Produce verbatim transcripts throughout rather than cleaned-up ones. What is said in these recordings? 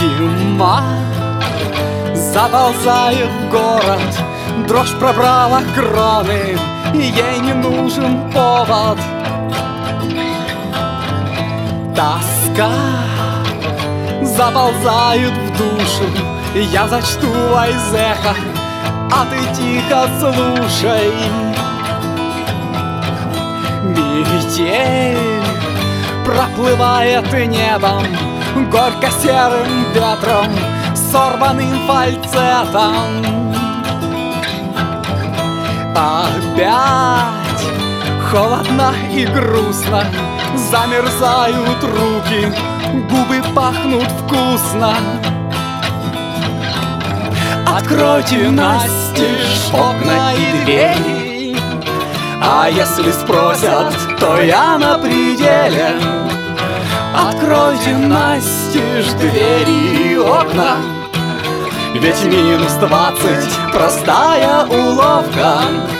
Зима заползает в город, дрожь пробрала кроны, и ей не нужен повод. Тоска заползает в душу, я зачту из эха, а ты тихо слушай. Метель проплывает небом, горько-серым ветром, сорванным фальцетом. Опять холодно и грустно, замерзают руки, губы пахнут вкусно. Откройте настежь окна и двери, а если спросят, то я на пределе. Откройте настежь двери и окна, ведь минус двадцать — простая уловка.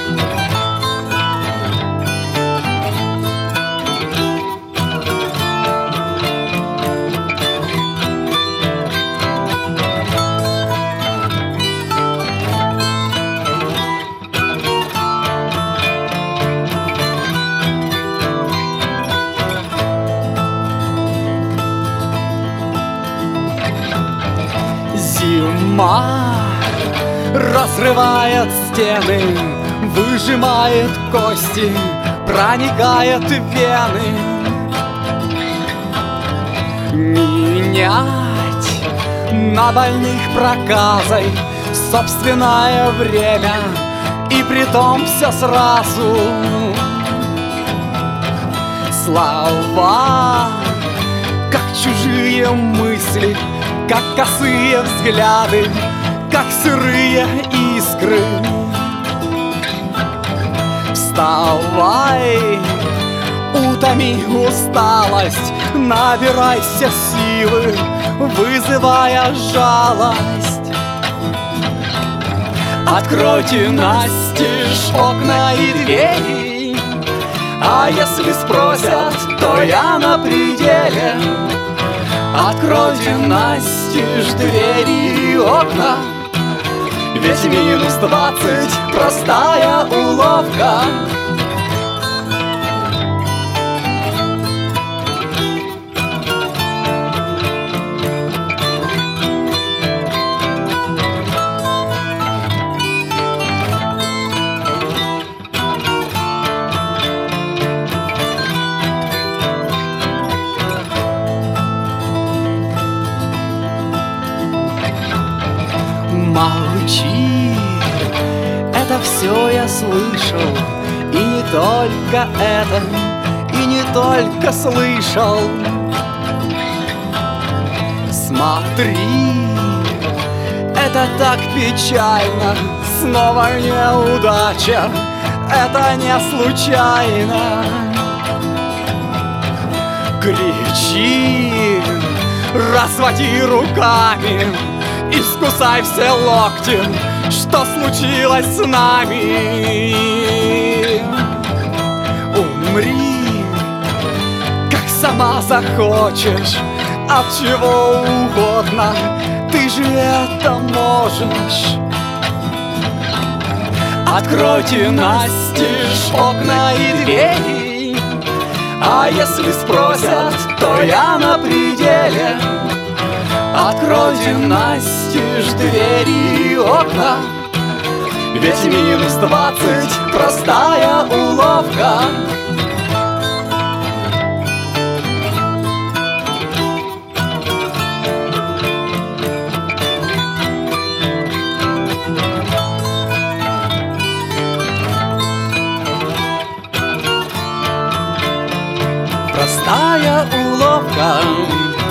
Зима разрывает стены, выжимает кости, проникает в вены. Менять на больных проказой собственное время, и притом все сразу. Слова, как чужие мысли, как косые взгляды, как сырые искры. Вставай, утоми усталость, набирайся силы, вызывая жалость. Откройте настежь окна и двери, а если спросят, то я на пределе. Откройте настежь двери и окна, ведь минус двадцать — простая уловка. Молчи, это все я слышал, и не только это, и не только слышал. Смотри, это так печально, снова неудача, это не случайно. Кричи, разводи руками, искусай все локти, что случилось с нами. Умри, как сама захочешь, от чего угодно, ты же это можешь. Откройте настежь окна и двери, а если спросят, то я на пределе. Откройте настежь двери и окна, ведь минус двадцать — простая уловка. Простая уловка.